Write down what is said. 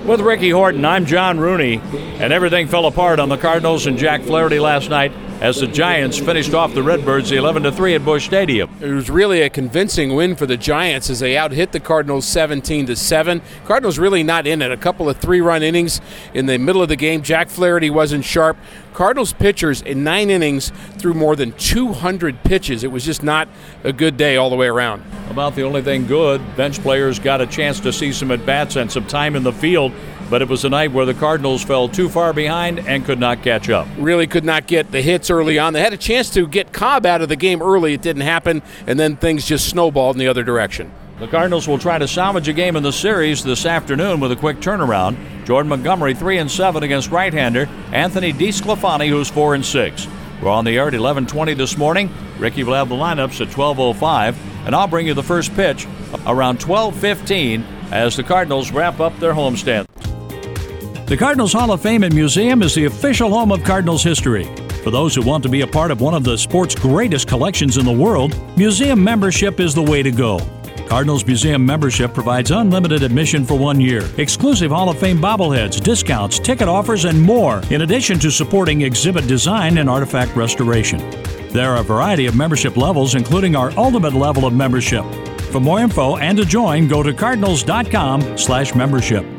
With Ricky Horton, I'm John Rooney, and everything fell apart on the Cardinals and Jack Flaherty last night as the Giants finished off the Redbirds 11-3 at Busch Stadium. It was really a convincing win for the Giants as they out-hit the Cardinals 17-7. Cardinals really not in it. A couple of 3-run innings in the middle of the game. Jack Flaherty wasn't sharp. Cardinals pitchers in 9 innings threw more than 200 pitches. It was just not a good day all the way around. About the only thing good, bench players got a chance to see some at-bats and some time in the field, but it was a night where the Cardinals fell too far behind and could not catch up. Really could not get the hits early on. They had a chance to get Cobb out of the game early. It didn't happen, and then things just snowballed in the other direction. The Cardinals will try to salvage a game in the series this afternoon with a quick turnaround. Jordan Montgomery 3-7 against right-hander Anthony DeSclafani, who's 4-6. We're on the air at 11:20 this morning. Ricky will have the lineups at 12:05, and I'll bring you the first pitch around 12:15 as the Cardinals wrap up their homestand. The Cardinals Hall of Fame and Museum is the official home of Cardinals history. For those who want to be a part of one of the sport's greatest collections in the world, museum membership is the way to go. Cardinals Museum membership provides unlimited admission for 1 year, exclusive Hall of Fame bobbleheads, discounts, ticket offers, and more, in addition to supporting exhibit design and artifact restoration. There are a variety of membership levels, including our ultimate level of membership. For more info and to join, go to cardinals.com/membership.